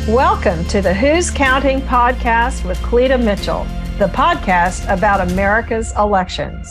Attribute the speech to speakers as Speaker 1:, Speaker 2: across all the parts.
Speaker 1: Welcome to the Who's Counting podcast with Cleta Mitchell, the podcast about America's elections.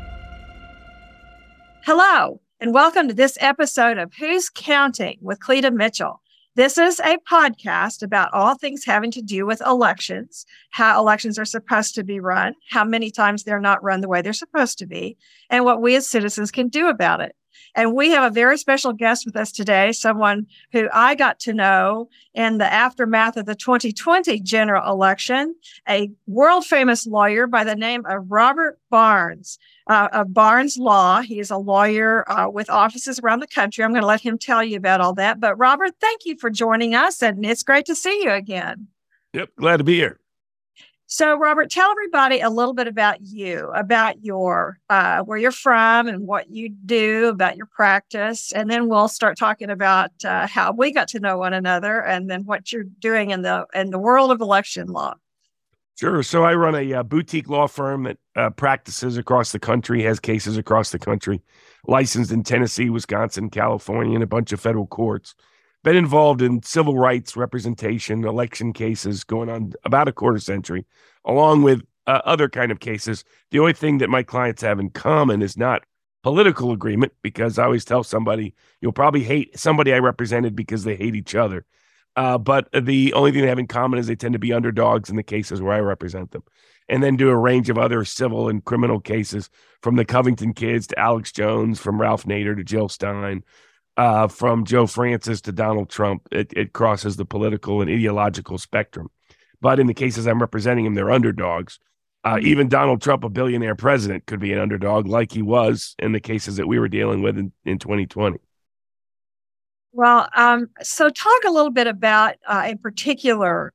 Speaker 2: Hello, and welcome to this episode of Who's Counting with Cleta Mitchell. This is a podcast about all things having to do with elections, how elections are supposed to be run, how many times they're not run the way they're supposed to be, and what we as citizens can do about it. And we have a very special guest with us today, someone who I got to know in the aftermath of the 2020 general election, a world-famous lawyer by the name of Robert Barnes of Barnes Law. He is a lawyer with offices around the country. I'm going to let him tell you about all that. But Robert, thank you for joining us, and it's great to see you again.
Speaker 3: Yep, glad to be here.
Speaker 2: So, Robert, tell everybody a little bit about you, about your where you're from and what you do, about your practice, and then we'll start talking about how we got to know one another, and then what you're doing in the world of election law.
Speaker 3: Sure. So I run a boutique law firm that practices across the country, has cases across the country, licensed in Tennessee, Wisconsin, California, and a bunch of federal courts. Been involved in civil rights representation, election cases going on about a quarter century, along with other kind of cases. The only thing that my clients have in common is not political agreement, because I always tell somebody, you'll probably hate somebody I represented because they hate each other. But the only thing they have in common is they tend to be underdogs in the cases where I represent them, and then do a range of other civil and criminal cases, from the Covington kids to Alex Jones, from Ralph Nader to Jill Stein, from Joe Francis to Donald Trump. It crosses the political and ideological spectrum. But in the cases I'm representing them, they're underdogs. Even Donald Trump, a billionaire president, could be an underdog, like he was in the cases that we were dealing with in 2020.
Speaker 2: Well, so talk a little bit about, in particular,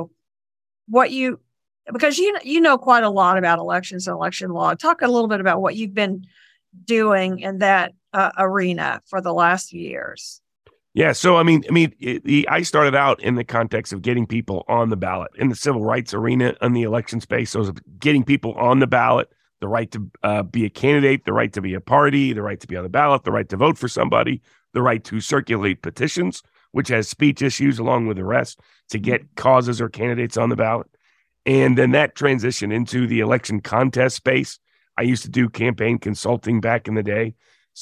Speaker 2: because you know quite a lot about elections and election law. Talk a little bit about what you've been doing in that arena for the last few years.
Speaker 3: Yeah, so I started out in the context of getting people on the ballot in the civil rights arena in the election space. So getting people on the ballot, the right to be a candidate, the right to be a party, the right to be on the ballot, the right to vote for somebody, the right to circulate petitions, which has speech issues along with the rest, to get causes or candidates on the ballot. And then that transitioned into the election contest space. I used to do campaign consulting back in the day.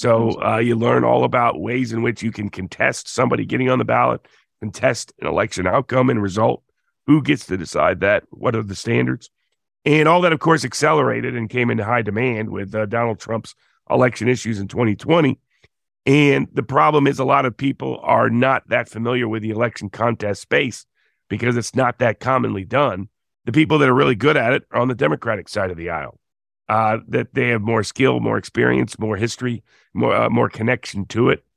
Speaker 3: So you learn all about ways in which you can contest somebody getting on the ballot, contest an election outcome and result, who gets to decide that, what are the standards. And all that, of course, accelerated and came into high demand with Donald Trump's election issues in 2020. And the problem is a lot of people are not that familiar with the election contest space because it's not that commonly done. The people that are really good at it are on the Democratic side of the aisle. That they have more skill, more experience, more history, more connection to it,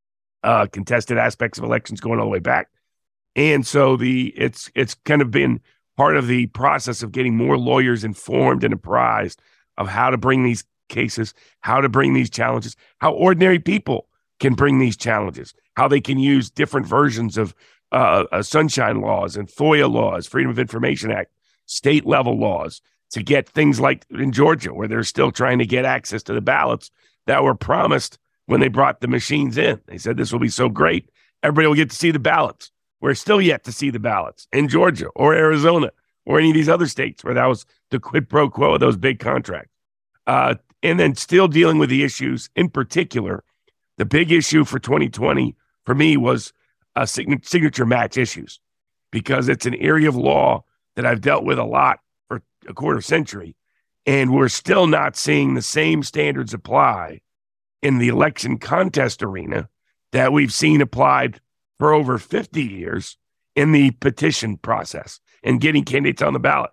Speaker 3: contested aspects of elections going all the way back. And so it's kind of been part of the process of getting more lawyers informed and apprised of how to bring these cases, how to bring these challenges, how ordinary people can bring these challenges, how they can use different versions of sunshine laws and FOIA laws, Freedom of Information Act, state level laws, to get things like in Georgia, where they're still trying to get access to the ballots that were promised when they brought the machines in. They said this will be so great, everybody will get to see the ballots. We're still yet to see the ballots in Georgia or Arizona or any of these other states where that was the quid pro quo of those big contracts. And then still dealing with the issues, in particular, the big issue for 2020 for me was signature match issues, because it's an area of law that I've dealt with a lot for a quarter century, and we're still not seeing the same standards apply in the election contest arena that we've seen applied for over 50 years in the petition process and getting candidates on the ballot.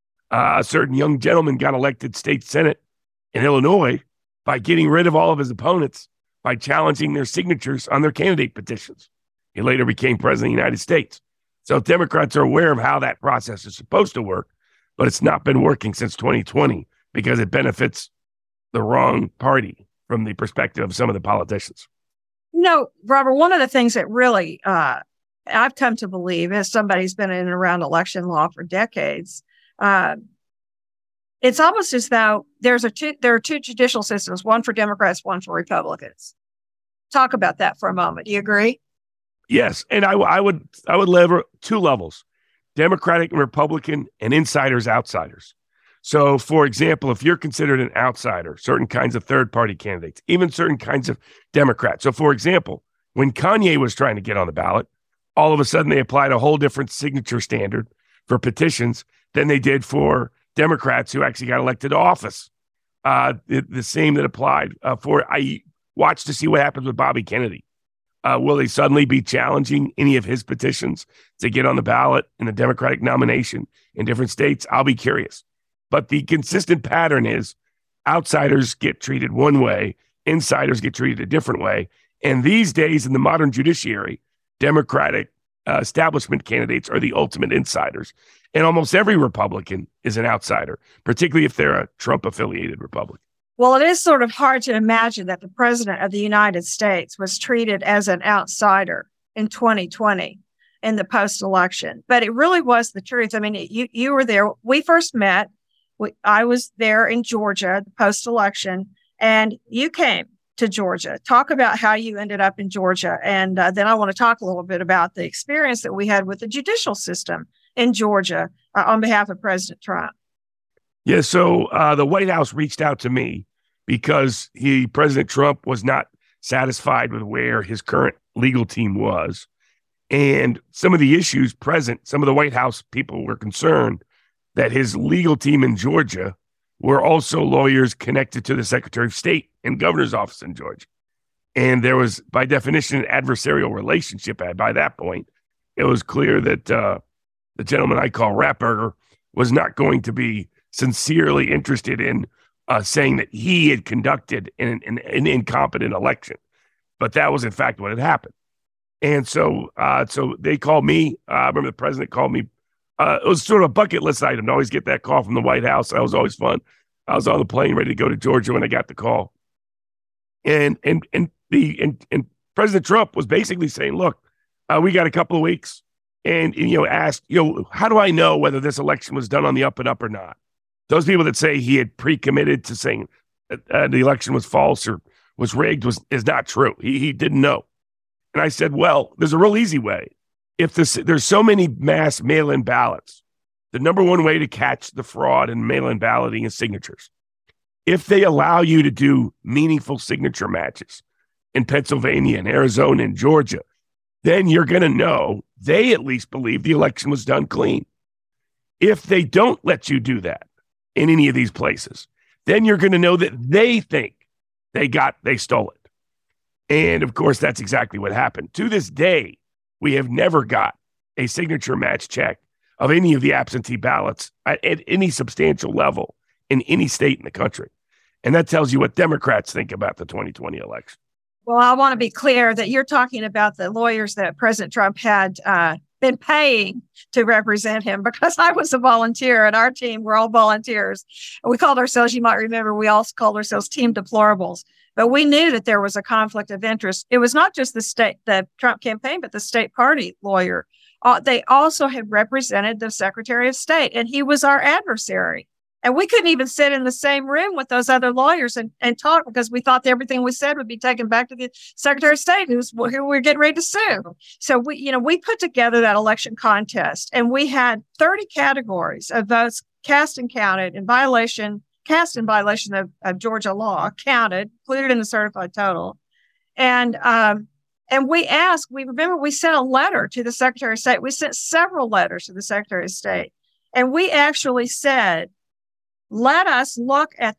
Speaker 3: A certain young gentleman got elected state senate in Illinois by getting rid of all of his opponents by challenging their signatures on their candidate petitions. He later became president of the United States. So Democrats are aware of how that process is supposed to work, but it's not been working since 2020 because it benefits the wrong party from the perspective of some of the politicians.
Speaker 2: You know, Robert, one of the things that really I've come to believe, as somebody who's been in and around election law for decades, it's almost as though there are two judicial systems, one for Democrats, one for Republicans. Talk about that for a moment. Do you agree?
Speaker 3: Yes, and I would lever two levels: Democratic and Republican, and insiders, outsiders. So, for example, if you're considered an outsider, certain kinds of third-party candidates, even certain kinds of Democrats. So, for example, when Kanye was trying to get on the ballot, all of a sudden they applied a whole different signature standard for petitions than they did for Democrats who actually got elected to office. The same that applied I watched to see what happens with Bobby Kennedy. Will they suddenly be challenging any of his petitions to get on the ballot in the Democratic nomination in different states? I'll be curious. But the consistent pattern is outsiders get treated one way, insiders get treated a different way. And these days in the modern judiciary, Democratic establishment candidates are the ultimate insiders. And almost every Republican is an outsider, particularly if they're a Trump-affiliated Republican.
Speaker 2: Well, it is sort of hard to imagine that the president of the United States was treated as an outsider in 2020 in the post-election. But it really was the truth. I mean, you were there. We first met. I was there in Georgia, the post-election, and you came to Georgia. Talk about how you ended up in Georgia. And then I want to talk a little bit about the experience that we had with the judicial system in Georgia on behalf of President Trump.
Speaker 3: Yeah, so the White House reached out to me because President Trump was not satisfied with where his current legal team was. And some of the issues present, some of the White House people were concerned that his legal team in Georgia were also lawyers connected to the Secretary of State and governor's office in Georgia. And there was, by definition, an adversarial relationship. By that point, it was clear that the gentleman I call Ratburger was not going to be sincerely interested in saying that he had conducted an incompetent election. But that was, in fact, what had happened. And so they called me. I remember the president called me. It was sort of a bucket list item to always get that call from the White House. That was always fun. I was on the plane ready to go to Georgia when I got the call. And President Trump was basically saying, look, we got a couple of weeks. And asked, how do I know whether this election was done on the up and up or not? Those people that say he had pre-committed to saying the election was false or was rigged is not true. He didn't know. And I said, well, there's a real easy way. If there's so many mass mail-in ballots, the number one way to catch the fraud in mail-in balloting is signatures. If they allow you to do meaningful signature matches in Pennsylvania and Arizona and Georgia, then you're going to know they at least believe the election was done clean. If they don't let you do that in any of these places, then you're going to know that they think they stole it. And of course, that's exactly what happened. To this day, we have never got a signature match check of any of the absentee ballots at any substantial level in any state in the country. And that tells you what Democrats think about the 2020 election.
Speaker 2: Well, I want to be clear that you're talking about the lawyers that President Trump had been paying to represent him, because I was a volunteer and our team, we're all volunteers. We called ourselves, you might remember, we also called ourselves Team Deplorables. But we knew that there was a conflict of interest. It was not just the Trump campaign, but the state party lawyer. They also had represented the Secretary of State, and he was our adversary. And we couldn't even sit in the same room with those other lawyers and talk, because we thought that everything we said would be taken back to the Secretary of State, who we were getting ready to sue. So we put together that election contest, and we had 30 categories of votes cast and counted in violation of Georgia law, counted, included in the certified total. And we sent a letter to the Secretary of State. We sent several letters to the Secretary of State. And we actually said, let us look at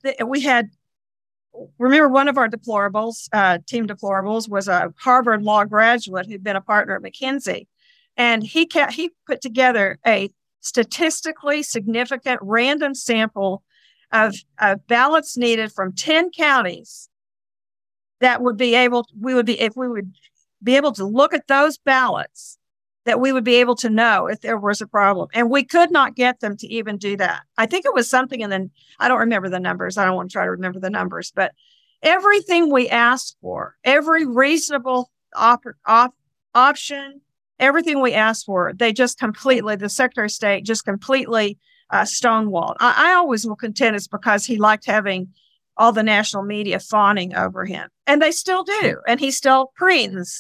Speaker 2: remember one of our deplorables, Team Deplorables, was a Harvard Law graduate who'd been a partner at McKinsey. And he put together a statistically significant random sample of ballots needed from 10 counties that we would be able to look at those ballots, that we would be able to know if there was a problem. And we could not get them to even do that. I think it was something, and then I don't remember the numbers. I don't want to try to remember the numbers, but everything we asked for, every reasonable option, everything we asked for, the Secretary of State just completely stonewalled. I always will contend it's because he liked having all the national media fawning over him. And they still do. And he still preens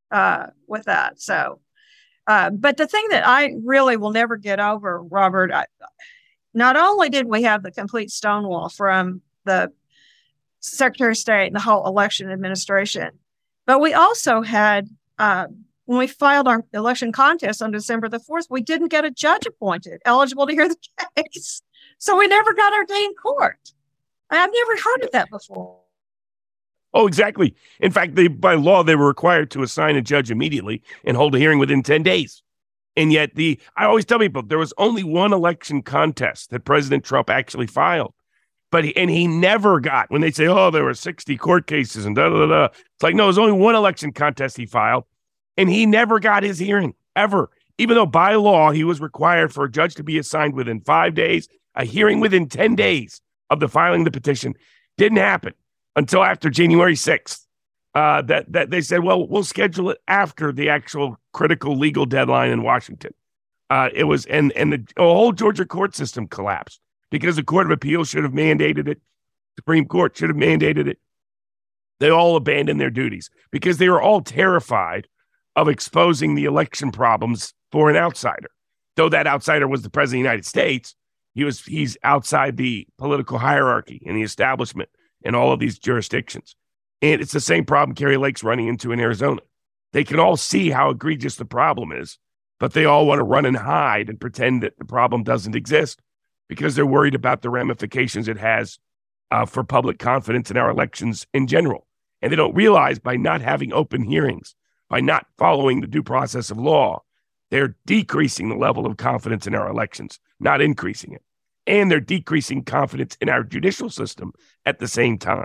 Speaker 2: with that. So, but the thing that I really will never get over, Robert, not only did we have the complete stonewall from the Secretary of State and the whole election administration, but we also had, when we filed our election contest on December the 4th, we didn't get a judge appointed eligible to hear the case. So we never got our day in court. I've never heard of that before.
Speaker 3: Oh, exactly. In fact, by law, they were required to assign a judge immediately and hold a hearing within 10 days. And yet I always tell people there was only one election contest that President Trump actually filed. But he never got, when they say, oh, there were 60 court cases and da-da-da-da. It's like, no, there's only one election contest he filed. And he never got his hearing, ever. Even though by law, he was required for a judge to be assigned within 5 days, a hearing within 10 days of the filing the petition. Didn't happen until after January 6th. That they said, well, we'll schedule it after the actual critical legal deadline in Washington. It was, and the whole Georgia court system collapsed because the Court of Appeals should have mandated it. Supreme Court should have mandated it. They all abandoned their duties because they were all terrified of exposing the election problems for an outsider. Though that outsider was the president of the United States, he's outside the political hierarchy and the establishment in all of these jurisdictions. And it's the same problem Kari Lake's running into in Arizona. They can all see how egregious the problem is, but they all want to run and hide and pretend that the problem doesn't exist because they're worried about the ramifications it has for public confidence in our elections in general. And they don't realize by not having open hearings, by not following the due process of law, they're decreasing the level of confidence in our elections, not increasing it. And they're decreasing confidence in our judicial system at the same time.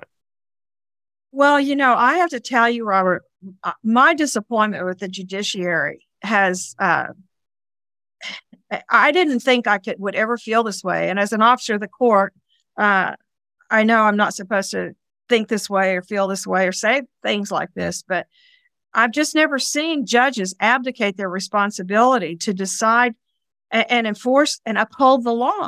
Speaker 2: Well, I have to tell you, Robert, my disappointment with the judiciary has, I didn't think I would ever feel this way. And as an officer of the court, I know I'm not supposed to think this way or feel this way or say things like this, but I've just never seen judges abdicate their responsibility to decide and enforce and uphold the law.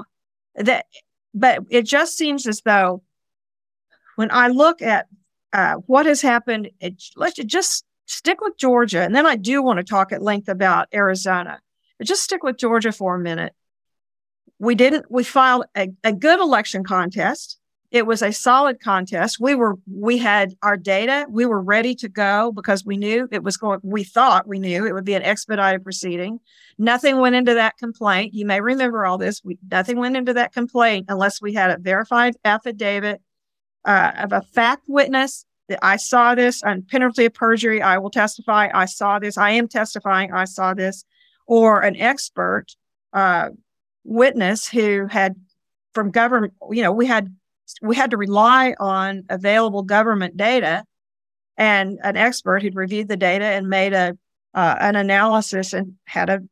Speaker 2: But it just seems as though when I look at what has happened, let's just stick with Georgia. And then I do want to talk at length about Arizona. But just stick with Georgia for a minute. We filed a good election contest. It was a solid contest. We had our data. We were ready to go because we knew we thought we knew it would be an expedited proceeding. Nothing went into that complaint. You may remember all this. Nothing went into that complaint unless we had a verified affidavit of a fact witness that I saw this on penalty of perjury. I will testify. I saw this. I am testifying. I saw this. Or an expert witness who had from government, we had to rely on available government data, and an expert who'd reviewed the data and made an analysis and had an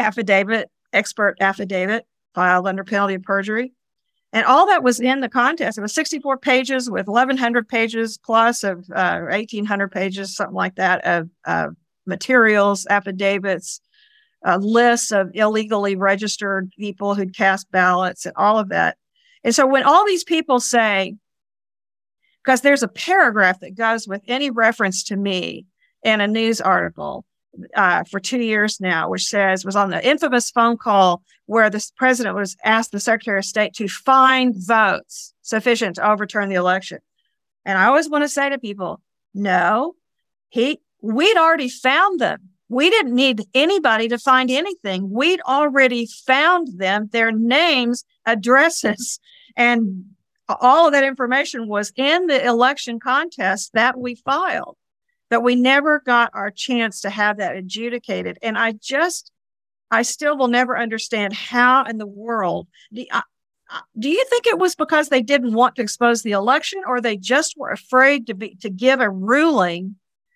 Speaker 2: expert affidavit filed under penalty of perjury. And all that was in the contest. It was 64 pages with 1,100 pages plus of 1,800 pages, something like that, of materials, affidavits, lists of illegally registered people who'd cast ballots and all of that. And so when all these people say, because there's a paragraph that goes with any reference to me in a news article for 2 years now, which was on the infamous phone call where the president was asked the Secretary of State to find votes sufficient to overturn the election. And I always want to say to people, no, we'd already found them. We didn't need anybody to find anything. We'd already found them, their names, addresses, and all of that information was in the election contest that we filed. But we never got our chance to have that adjudicated. And I still will never understand how in the world, do you think it was because they didn't want to expose the election, or they just were afraid to give a ruling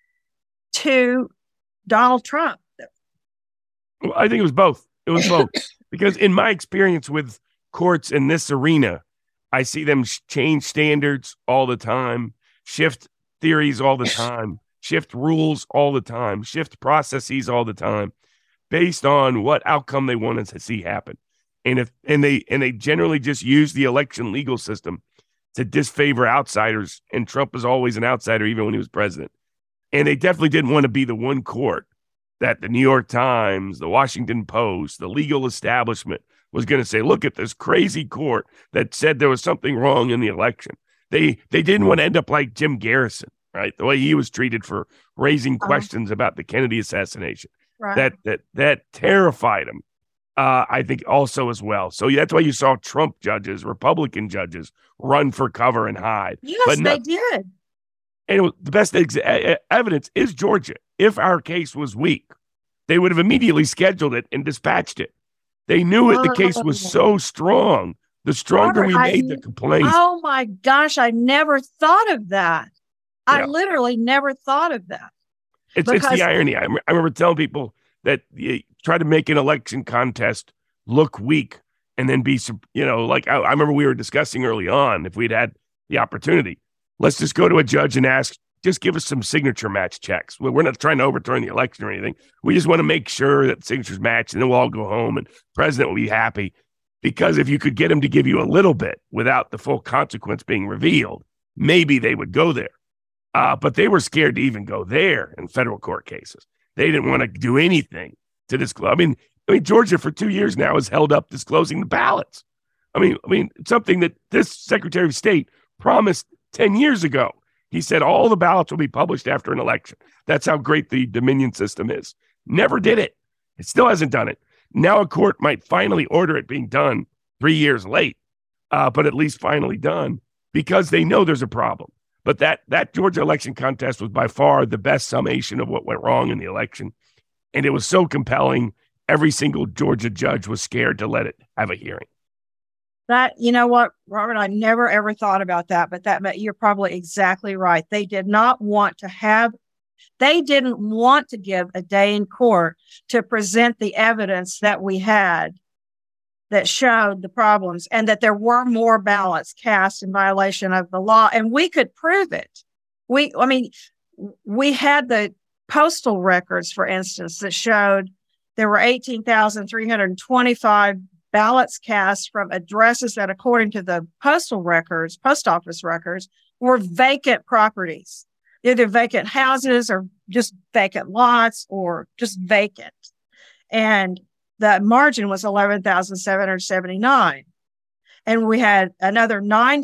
Speaker 2: to Donald Trump?
Speaker 3: Well, I think it was both. It was both. Because in my experience with courts in this arena, I see them change standards all the time, shift theories all the time, shift rules all the time, shift processes all the time, based on what outcome they want to see happen. And they generally just use the election legal system to disfavor outsiders. And Trump was always an outsider, even when he was president. And they definitely didn't want to be the one court that the New York Times, the Washington Post, the legal establishment was going to say, look at this crazy court that said there was something wrong in the election. They didn't want to end up like Jim Garrison, right? The way he was treated for raising questions about the Kennedy assassination.
Speaker 2: Right.
Speaker 3: That terrified him, I think, also as well. So that's why you saw Trump judges, Republican judges run for cover and hide.
Speaker 2: Yes, they did.
Speaker 3: And the best evidence is Georgia. If our case was weak, they would have immediately scheduled it and dispatched it. They knew the case was so strong. The stronger we made the complaints.
Speaker 2: Oh my gosh, I never thought of that. Yeah. I literally never thought of that.
Speaker 3: It's the irony. I remember telling people that you try to make an election contest look weak and then be, like I remember we were discussing early on, if we'd had the opportunity, let's just go to a judge and ask, just give us some signature match checks. We're not trying to overturn the election or anything. We just want to make sure that signatures match, and then we'll all go home and the president will be happy. Because if you could get him to give you a little bit without the full consequence being revealed, maybe they would go there. But they were scared to even go there in federal court cases. They didn't want to do anything to disclose. I mean, Georgia for 2 years now has held up disclosing the ballots. I mean, something that this Secretary of State promised 10 years ago. He said all the ballots will be published after an election. That's how great the Dominion system is. Never did it. It still hasn't done it. Now a court might finally order it being done 3 years late, but at least finally done because they know there's a problem. But that Georgia election contest was by far the best summation of what went wrong in the election. And it was so compelling, every single Georgia judge was scared to let it have a hearing.
Speaker 2: That, you know what, Robert, I never ever thought about that, but you're probably exactly right. They didn't want to give a day in court to present the evidence that we had that showed the problems and that there were more ballots cast in violation of the law. And we could prove it. We had the postal records, for instance, that showed there were 18,325 ballots cast from addresses that, according to the post office records, were vacant properties, either vacant houses or just vacant lots or just vacant. And the margin was 11,779. And we had another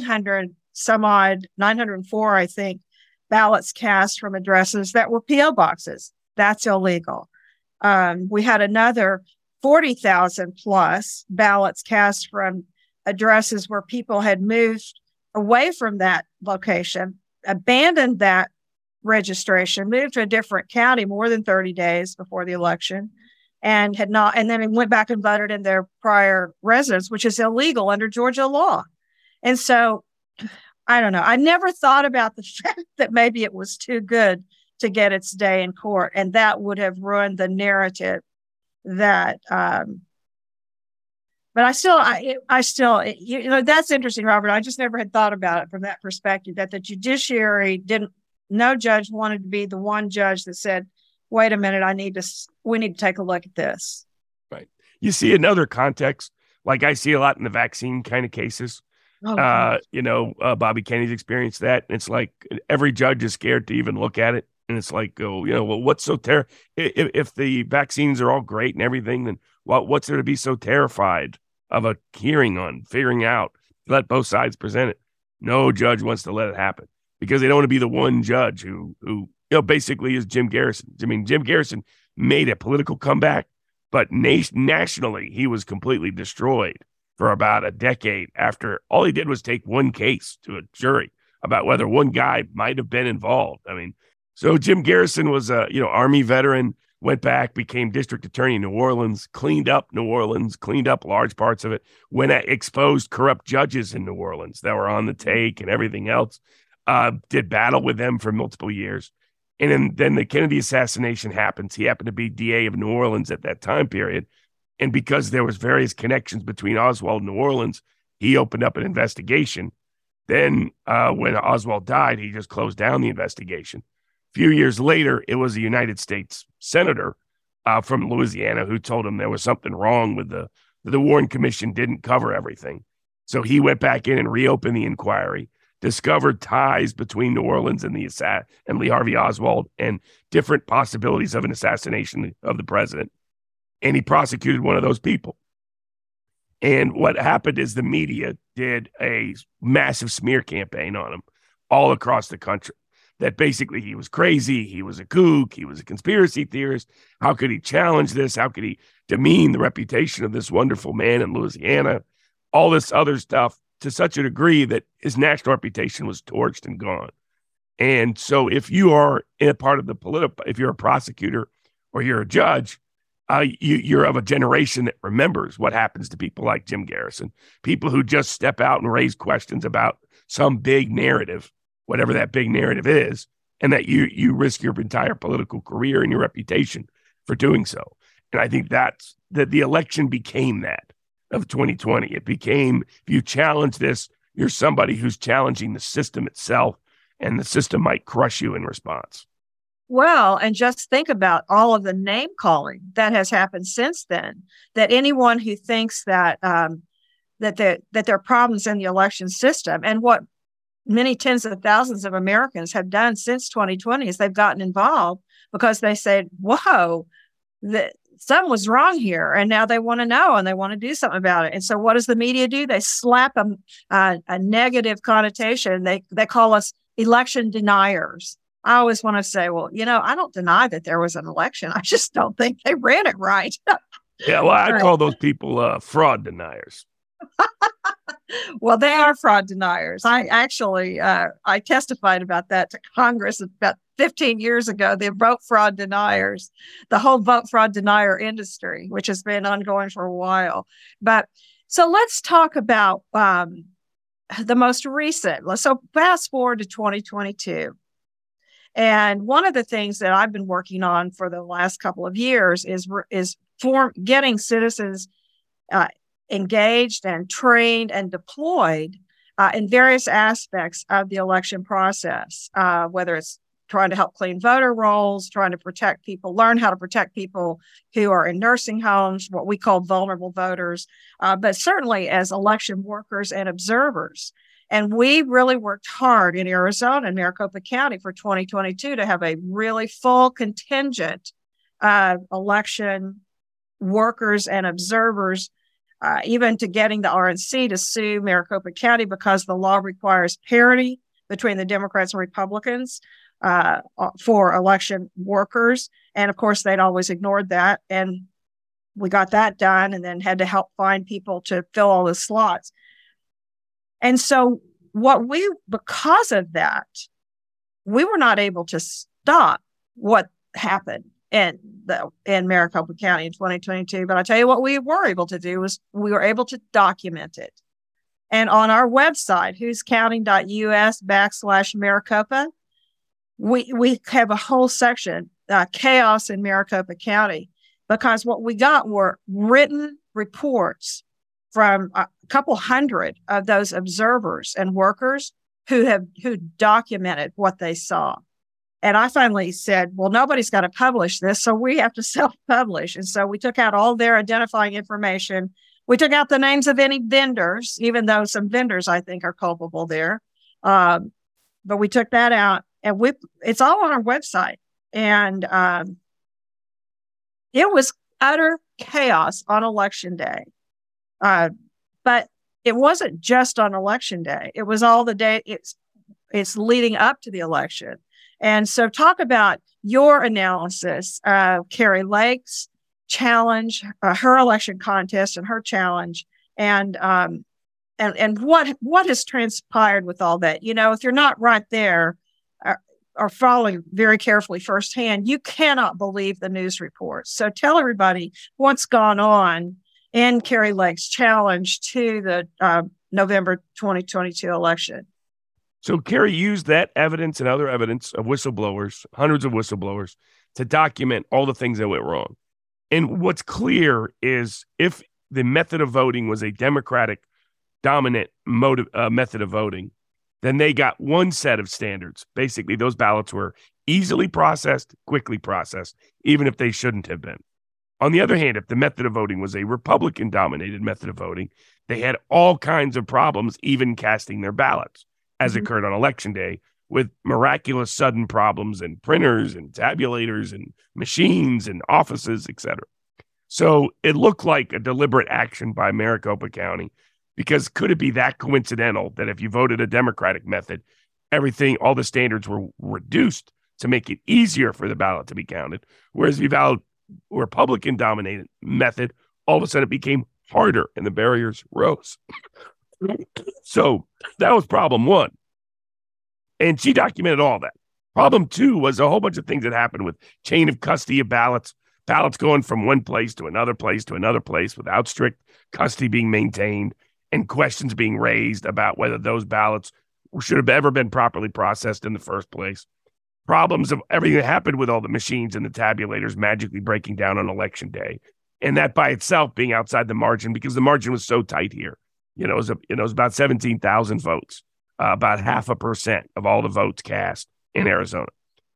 Speaker 2: 904, I think, ballots cast from addresses that were P.O. boxes. That's illegal. We had another 40,000 plus ballots cast from addresses where people had moved away from that location, abandoned that registration, moved to a different county more than 30 days before the election, and then went back and voted in their prior residence, which is illegal under Georgia law. And so, I don't know. I never thought about the fact that maybe it was too good to get its day in court, and that would have ruined the narrative that, but I still, that's interesting, Robert. I just never had thought about it from that perspective, that the judiciary no judge wanted to be the one judge that said, wait a minute, we need to take a look at this.
Speaker 3: Right. You see another context, like I see a lot in the vaccine kind of cases. Bobby Kennedy's experienced that. And it's like every judge is scared to even look at it. And it's like, what's so terrible? If the vaccines are all great and everything, then what's there to be so terrified of a hearing on figuring out? Let both sides present it. No judge wants to let it happen because they don't want to be the one judge who basically is Jim Garrison. I mean, Jim Garrison made a political comeback, but nationally he was completely destroyed for about a decade after all he did was take one case to a jury about whether one guy might have been involved. I mean, so Jim Garrison was a Army veteran, went back, became district attorney in New Orleans, cleaned up New Orleans, cleaned up large parts of it, exposed corrupt judges in New Orleans that were on the take and everything else, did battle with them for multiple years. And then the Kennedy assassination happens. He happened to be DA of New Orleans at that time period. And because there was various connections between Oswald and New Orleans, he opened up an investigation. Then when Oswald died, he just closed down the investigation. A few years later, it was a United States senator from Louisiana who told him there was something wrong with the Warren Commission didn't cover everything. So he went back in and reopened the inquiry. discovered ties between New Orleans and and Lee Harvey Oswald and different possibilities of an assassination of the president. And he prosecuted one of those people. And what happened is the media did a massive smear campaign on him all across the country, that basically he was crazy, he was a kook, he was a conspiracy theorist. How could he challenge this? How could he demean the reputation of this wonderful man in Louisiana? All this other stuff, to such a degree that his national reputation was torched and gone. And so if you are in a part of the if you're a prosecutor or you're a judge, you're of a generation that remembers what happens to people like Jim Garrison, people who just step out and raise questions about some big narrative, whatever that big narrative is, and that you risk your entire political career and your reputation for doing so. And I think that the election became that of 2020. It became, if you challenge this, you're somebody who's challenging the system itself, and the system might crush you in response.
Speaker 2: Well, and just think about all of the name calling that has happened since then, that anyone who thinks that that there are problems in the election system, and what many tens of thousands of Americans have done since 2020 is they've gotten involved because they said, whoa, something was wrong here. And now they want to know and they want to do something about it. And so what does the media do? They slap a negative connotation. They call us election deniers. I always want to say, well, I don't deny that there was an election. I just don't think they ran it right.
Speaker 3: Yeah, well, I call those people fraud deniers.
Speaker 2: Well, they are fraud deniers. I actually, I testified about that to Congress about 15 years ago, the vote fraud deniers, the whole vote fraud denier industry, which has been ongoing for a while. But so let's talk about the most recent. So fast forward to 2022. And one of the things that I've been working on for the last couple of years is getting citizens engaged and trained and deployed in various aspects of the election process, whether it's trying to help clean voter rolls, trying to protect people, learn how to protect people who are in nursing homes, what we call vulnerable voters, but certainly as election workers and observers. And we really worked hard in Arizona and Maricopa County for 2022 to have a really full contingent of election workers and observers, even to getting the RNC to sue Maricopa County because the law requires parity between the Democrats and Republicans for election workers. And of course, they'd always ignored that. And we got that done and then had to help find people to fill all the slots. And so because of that, we were not able to stop what happened in Maricopa County in 2022. But I tell you what we were able to do was we were able to document it. And on our website, whoscounting.us/Maricopa, we have a whole section, Chaos in Maricopa County, because what we got were written reports from a couple hundred of those observers and workers who documented what they saw. And I finally said, well, nobody's got to publish this, so we have to self-publish. And so we took out all their identifying information. We took out the names of any vendors, even though some vendors, I think, are culpable there. But we took that out, and it's all on our website. And it was utter chaos on Election Day. But it wasn't just on Election Day. It was all the day. It's leading up to the election. And so talk about your analysis of Kari Lake's challenge, her election contest and her challenge, and what has transpired with all that. If you're not right there or following very carefully firsthand, you cannot believe the news reports. So tell everybody what's gone on in Kari Lake's challenge to the November 2022 election.
Speaker 3: So Kari used that evidence and other evidence of whistleblowers, hundreds of whistleblowers, to document all the things that went wrong. And what's clear is if the method of voting was a Democratic dominant method of voting, then they got one set of standards. Basically, those ballots were easily processed, quickly processed, even if they shouldn't have been. On the other hand, if the method of voting was a Republican-dominated method of voting, they had all kinds of problems even casting their ballots. as occurred on election day, with miraculous sudden problems in printers and tabulators and machines and offices, et cetera. So it looked like a deliberate action by Maricopa County, because could it be that coincidental that if you voted a Democratic method, all the standards were reduced to make it easier for the ballot to be counted, whereas if you valid a Republican-dominated method, all of a sudden it became harder and the barriers rose. So that was problem one. And she documented all that. Problem two was a whole bunch of things that happened with chain of custody of ballots going from one place to another place to another place without strict custody being maintained, and questions being raised about whether those ballots should have ever been properly processed in the first place. Problems of everything that happened with all the machines and the tabulators magically breaking down on election day. And that by itself being outside the margin, because the margin was so tight here. It was about 17,000 votes, about 0.5% of all the votes cast in Arizona.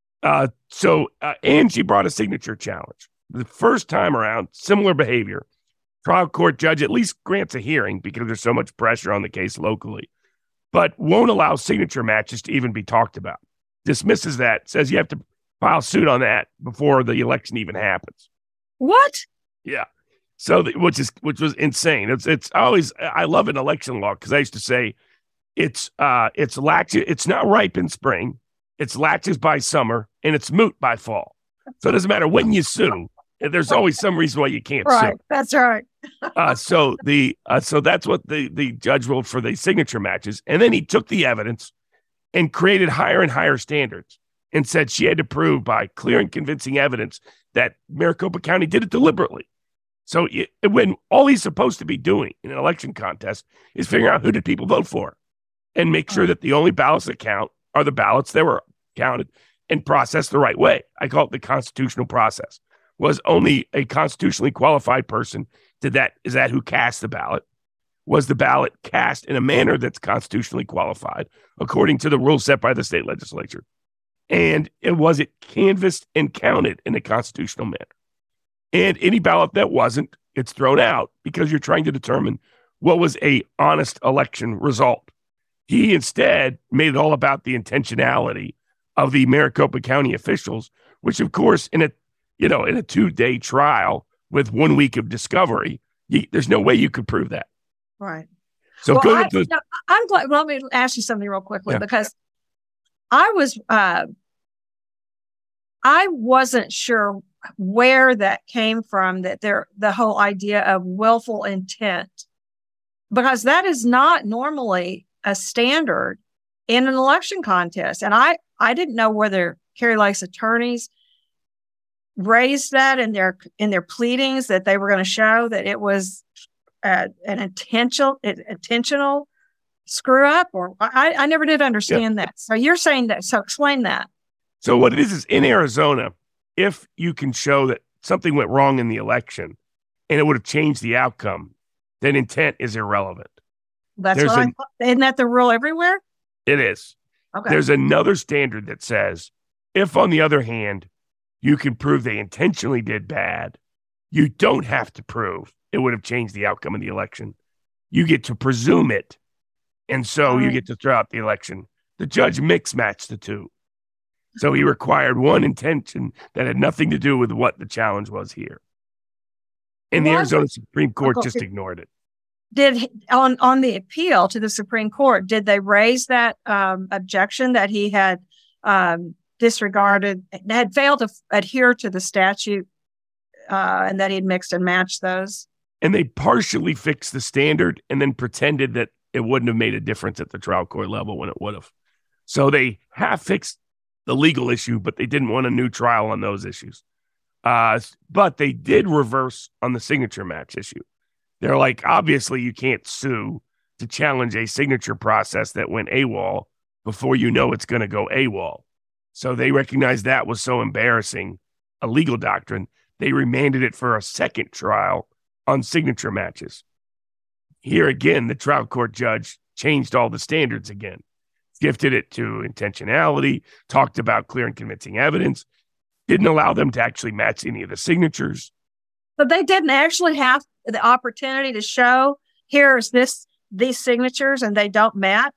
Speaker 3: And she brought a signature challenge. The first time around, similar behavior. Trial court judge at least grants a hearing because there's so much pressure on the case locally, but won't allow signature matches to even be talked about. Dismisses that, says you have to file suit on that before the election even happens.
Speaker 2: What?
Speaker 3: Yeah. So, which was insane. I love an election law because I used to say it's not ripe in spring, it's latches by summer, and it's moot by fall. So it doesn't matter when you sue. There's always some reason why you can't
Speaker 2: sue. That's right.
Speaker 3: So that's what the judge ruled for the signature matches, and then he took the evidence and created higher and higher standards and said she had to prove by clear and convincing evidence that Maricopa County did it deliberately. So when all he's supposed to be doing in an election contest is figure out who did people vote for and make sure that the only ballots that count are the ballots that were counted and processed the right way. I call it the constitutional process. Was only a constitutionally qualified person is that who cast the ballot? Was the ballot cast in a manner that's constitutionally qualified according to the rules set by the state legislature? And was it canvassed and counted in a constitutional manner? And any ballot that wasn't, it's thrown out because you're trying to determine what was a honest election result. He instead made it all about the intentionality of the Maricopa County officials, which of course in a 2-day trial with 1 week of discovery, there's no way you could prove that.
Speaker 2: Right.
Speaker 3: So
Speaker 2: I'm glad. Well, let me ask you something real quickly, because I wasn't sure where that came from, the whole idea of willful intent, because that is not normally a standard in an election contest. And I didn't know whether Kari Lake's attorneys raised that in their pleadings, that they were going to show that it was an intentional screw up, or I never did understand that. So you're saying that. So explain that.
Speaker 3: So what it is in Arizona, if you can show that something went wrong in the election and it would have changed the outcome, then intent is irrelevant.
Speaker 2: That's what I thought. Isn't that the rule everywhere?
Speaker 3: It is. Okay. There's another standard that says, if on the other hand, you can prove they intentionally did bad, you don't have to prove it would have changed the outcome of the election. You get to presume it. And so you get to throw out the election. The judge mix-matched the two. So he required one intention that had nothing to do with what the challenge was here. And the Arizona Supreme Court just ignored it.
Speaker 2: Did on the appeal to the Supreme Court, did they raise that objection that he had disregarded, had failed to adhere to the statute, and that he'd mixed and matched those?
Speaker 3: And they partially fixed the standard and then pretended that it wouldn't have made a difference at the trial court level when it would have. So they half fixed the legal issue, but they didn't want a new trial on those issues. But they did reverse on the signature match issue. They're like, obviously you can't sue to challenge a signature process that went AWOL before you know it's going to go AWOL. So they recognized that was so embarrassing, a legal doctrine, they remanded it for a second trial on signature matches. Here again, the trial court judge changed all the standards again, gifted it to intentionality, talked about clear and convincing evidence, didn't allow them to actually match any of the signatures.
Speaker 2: But they didn't actually have the opportunity to show, here's these signatures and they don't match?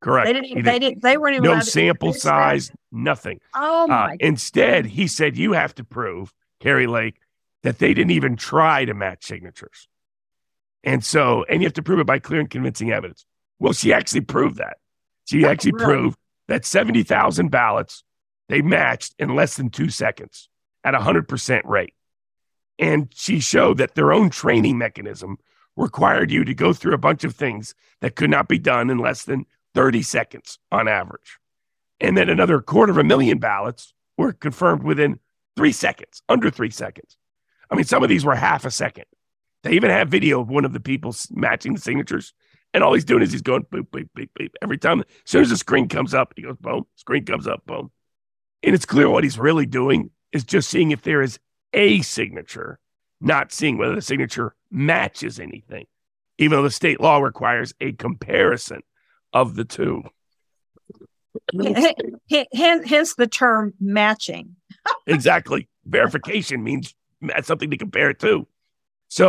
Speaker 3: Correct.
Speaker 2: They weren't even
Speaker 3: no
Speaker 2: allowed to
Speaker 3: sample
Speaker 2: introduce
Speaker 3: size,
Speaker 2: that.
Speaker 3: nothing.
Speaker 2: Oh my!
Speaker 3: Instead, he said you have to prove, Kari Lake, that they didn't even try to match signatures. And you have to prove it by clear and convincing evidence. Well, she actually proved that. She actually proved that 70,000 ballots they matched in less than 2 seconds at 100% rate. And she showed that their own training mechanism required you to go through a bunch of things that could not be done in less than 30 seconds on average. And then another 250,000 ballots were confirmed within 3 seconds, under 3 seconds. I mean, some of these were half a second. They even have video of one of the people matching the signatures. And all he's doing is he's going boop, boop, beep, beep. Every time, as soon as the screen comes up, he goes boom, screen comes up, boom. And it's clear what he's really doing is just seeing if there is a signature, not seeing whether the signature matches anything, even though the state law requires a comparison of the two.
Speaker 2: Hence the term matching.
Speaker 3: Exactly. Verification means something to compare it to. So,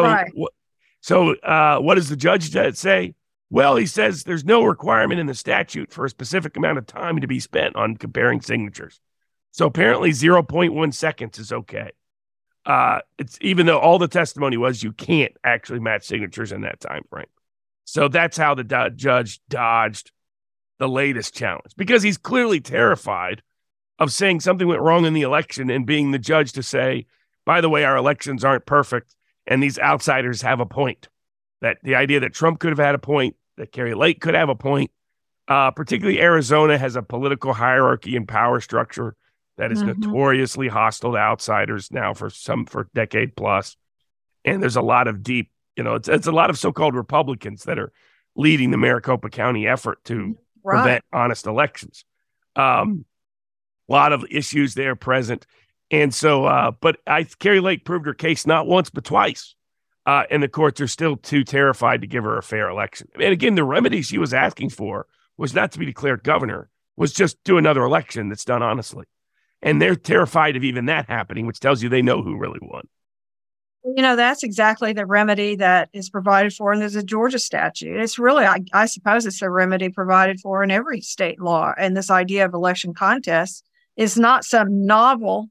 Speaker 3: what does the judge say? Well, he says there's no requirement in the statute for a specific amount of time to be spent on comparing signatures. So apparently 0.1 seconds is okay. It's even though all the testimony was you can't actually match signatures in that time frame. So that's how the judge dodged the latest challenge, because he's clearly terrified of saying something went wrong in the election and being the judge to say, by the way, our elections aren't perfect and these outsiders have a point. That the idea that Trump could have had a point, that Kari Lake could have a point, particularly Arizona has a political hierarchy and power structure that is notoriously hostile to outsiders now for a decade plus. And there's a lot of deep, it's a lot of so-called Republicans that are leading the Maricopa County effort to prevent honest elections. A lot of issues there present. And so, but Kari Lake proved her case not once, but twice. And the courts are still too terrified to give her a fair election. And again, the remedy she was asking for was not to be declared governor, was just do another election that's done honestly. And they're terrified of even that happening, which tells you they know who really won.
Speaker 2: That's exactly the remedy that is provided for. And there's a Georgia statute. It's really, I suppose it's a remedy provided for in every state law. And this idea of election contests is not some novel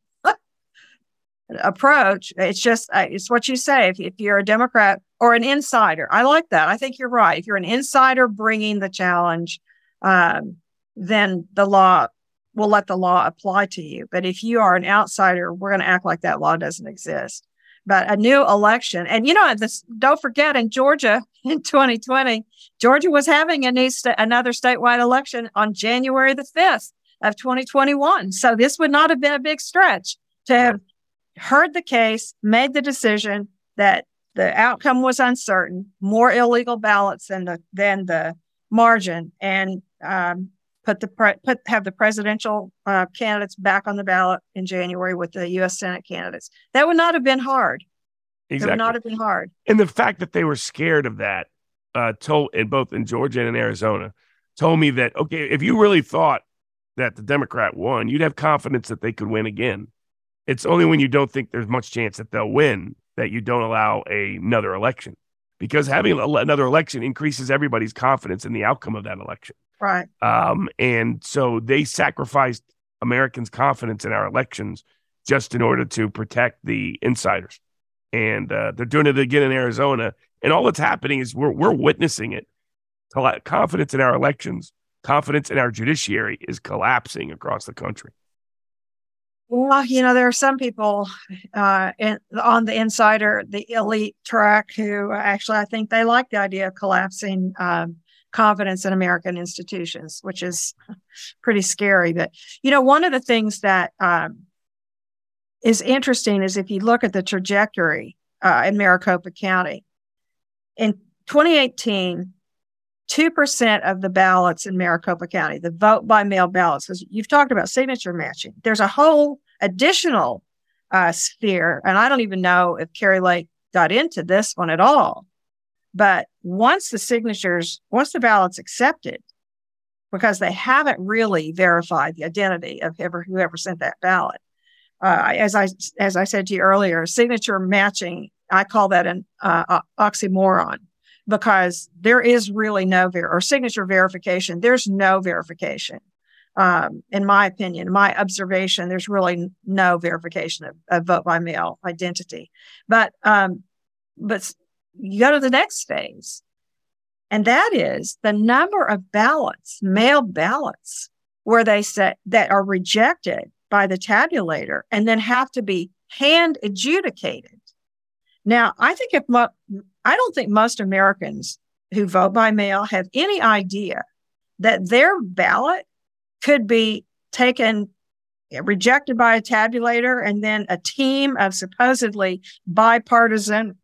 Speaker 2: approach. It's just, it's what you say. If you're a Democrat or an insider, I like that. I think you're right. If you're an insider bringing the challenge, then the law will let the law apply to you. But if you are an outsider, we're going to act like that law doesn't exist. But a new election, and don't forget, in Georgia in 2020, Georgia was having another statewide election on January the 5th of 2021. So this would not have been a big stretch to have heard the case, made the decision that the outcome was uncertain, more illegal ballots than the margin, and have the presidential candidates back on the ballot in January with the U.S. Senate candidates. That would not have been hard.
Speaker 3: Exactly.
Speaker 2: It would not have been hard.
Speaker 3: And the fact that they were scared of that, both in Georgia and in Arizona, told me that, okay, if you really thought that the Democrat won, you'd have confidence that they could win again. It's only when you don't think there's much chance that they'll win that you don't allow another election, because having another election increases everybody's confidence in the outcome of that election.
Speaker 2: Right.
Speaker 3: And so they sacrificed Americans' confidence in our elections just in order to protect the insiders. And they're doing it again in Arizona. And all that's happening is we're witnessing it. Confidence in our elections, confidence in our judiciary is collapsing across the country.
Speaker 2: Well, there are some people on the insider, the elite track, who actually, I think they like the idea of collapsing confidence in American institutions, which is pretty scary. But, one of the things that is interesting is if you look at the trajectory in Maricopa County, in 2018, 2% of the ballots in Maricopa County, the vote by mail ballots, because you've talked about signature matching. There's a whole additional sphere, and I don't even know if Kari Lake got into this one at all. But once the ballot's accepted, because they haven't really verified the identity of whoever sent that ballot. As I said to you earlier, signature matching, I call that an oxymoron, because there is really no or signature verification. There's no verification. In my opinion, my observation, there's really no verification of vote by mail identity. But you go to the next phase, and that is the number of ballots, mail ballots, where they say that are rejected by the tabulator and then have to be hand adjudicated. Now, I don't think most Americans who vote by mail have any idea that their ballot could be rejected by a tabulator, and then a team of supposedly bipartisan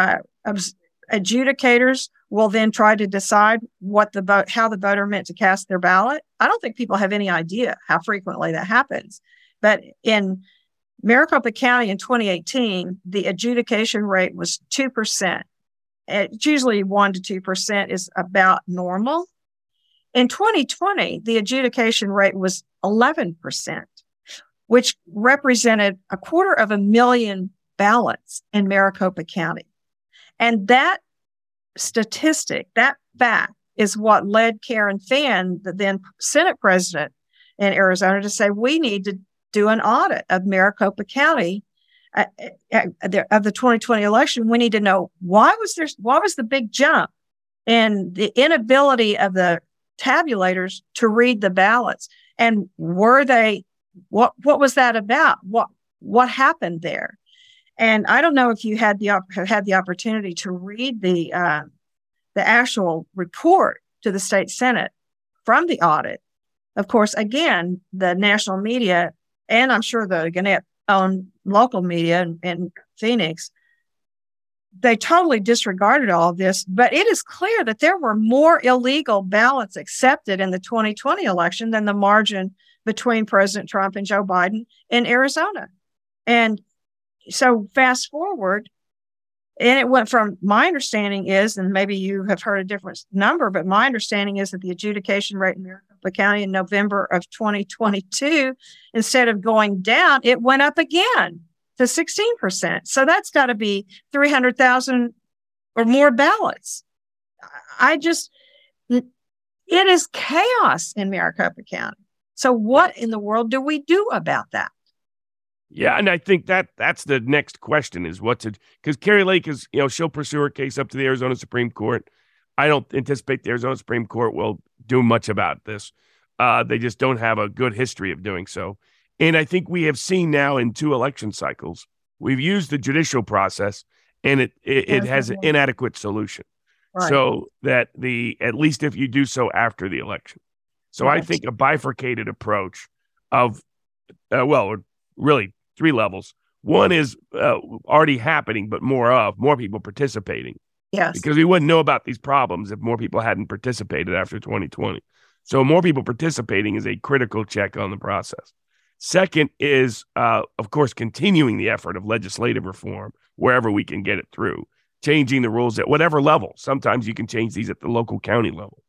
Speaker 2: adjudicators will then try to decide how the voter meant to cast their ballot. I don't think people have any idea how frequently that happens. But in Maricopa County in 2018, the adjudication rate was 2%. It's usually 1% to 2% is about normal. In 2020, the adjudication rate was 11%, which represented 250,000 ballots in Maricopa County. And that statistic, that fact, is what led Karen Fann, the then Senate president in Arizona, to say we need to do an audit of Maricopa County of the 2020 election. We need to know why was the big jump in the inability of the tabulators to read the ballots, and what was that about? What happened there? And I don't know if you had the opportunity to read the actual report to the state Senate from the audit. Of course, again, the national media, and I'm sure the Gannett-owned local media in Phoenix, they totally disregarded all of this. But it is clear that there were more illegal ballots accepted in the 2020 election than the margin between President Trump and Joe Biden in Arizona. And so fast forward, and it went from, my understanding is, and maybe you have heard a different number, but my understanding is that the adjudication rate in Maricopa County in November of 2022, instead of going down, it went up again to 16%. So that's got to be 300,000 or more ballots. It is chaos in Maricopa County. So what in the world do we do about that?
Speaker 3: Yeah, and I think that's the next question is because Kari Lake is, she'll pursue her case up to the Arizona Supreme Court. I don't anticipate the Arizona Supreme Court will do much about this. They just don't have a good history of doing so. And I think we have seen now in 2 election cycles, we've used the judicial process, and it has an inadequate solution. Right. So that at least if you do so after the election. So right. I think a bifurcated approach of, really 3 levels. One is already happening, but more people participating.
Speaker 2: Yes.
Speaker 3: Because we wouldn't know about these problems if more people hadn't participated after 2020. So more people participating is a critical check on the process. Second is, of course, continuing the effort of legislative reform wherever we can get it through, changing the rules at whatever level. Sometimes you can change these at the local county level.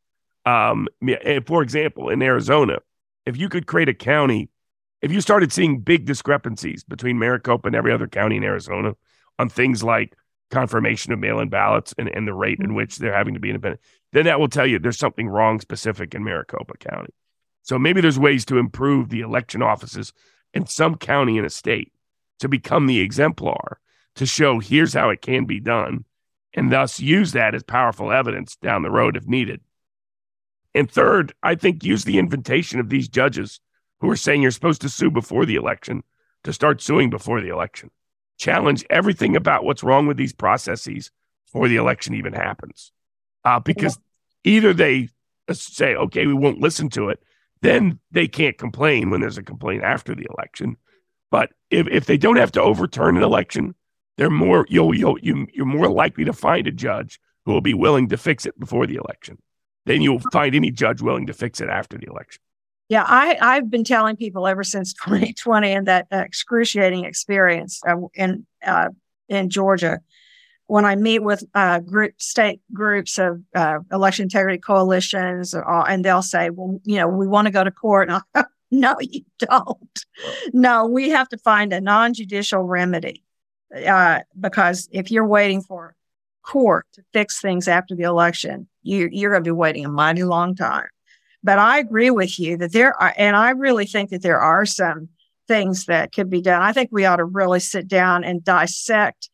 Speaker 3: For example, in Arizona, if you could create a county, if you started seeing big discrepancies between Maricopa and every other county in Arizona on things like confirmation of mail-in ballots and the rate in which they're having to be independent, then that will tell you there's something wrong specific in Maricopa County. So maybe there's ways to improve the election offices in some county in a state to become the exemplar, to show here's how it can be done, and thus use that as powerful evidence down the road if needed. And third, I think use the invitation of these judges who are saying you're supposed to sue before the election to start suing before the election. Challenge everything about what's wrong with these processes before the election even happens. Because either they say, okay, we won't listen to it, then they can't complain when there's a complaint after the election. But if they don't have to overturn an election, you're more likely to find a judge who will be willing to fix it before the election than you'll find any judge willing to fix it after the election.
Speaker 2: Yeah, I've been telling people ever since 2020 and that excruciating experience in Georgia, when I meet with state groups of election integrity coalitions, and they'll say, well, we want to go to court. And I'll go, no, you don't. No, we have to find a non-judicial remedy because if you're waiting for court to fix things after the election, you're going to be waiting a mighty long time. But I agree with you that there are, and I really think that there are some things that could be done. I think we ought to really sit down and dissect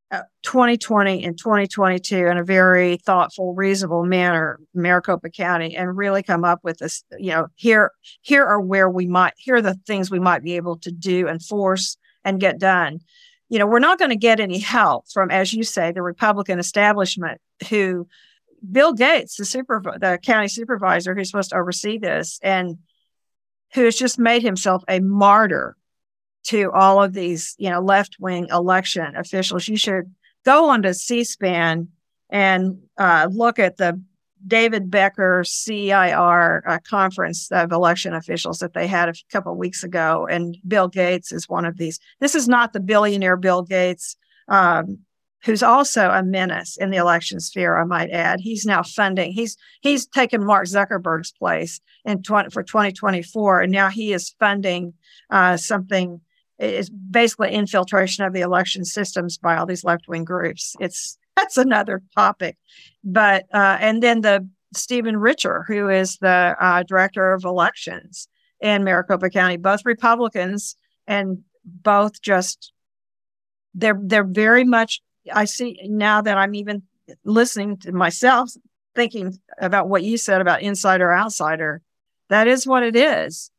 Speaker 2: 2020 and 2022 in a very thoughtful, reasonable manner, Maricopa County, and really come up with this, here are the things we might be able to do, enforce, and get done. We're not going to get any help from, as you say, the Republican establishment, who Bill Gates, the county supervisor who's supposed to oversee this, and who has just made himself a martyr to all of these, left-wing election officials. You should go onto C-SPAN and look at the David Becker CIR conference of election officials that they had a couple of weeks ago. And Bill Gates is one of these. This is not the billionaire Bill Gates, who's also a menace in the election sphere, I might add. He's now funding. He's taken Mark Zuckerberg's place for 2024, and now he is funding something. It's basically infiltration of the election systems by all these left-wing groups. That's another topic. But and then the Stephen Richer, who is the director of elections in Maricopa County, both Republicans, and both just they're very much. I see now that I'm even listening to myself, thinking about what you said about insider outsider. That is what it is.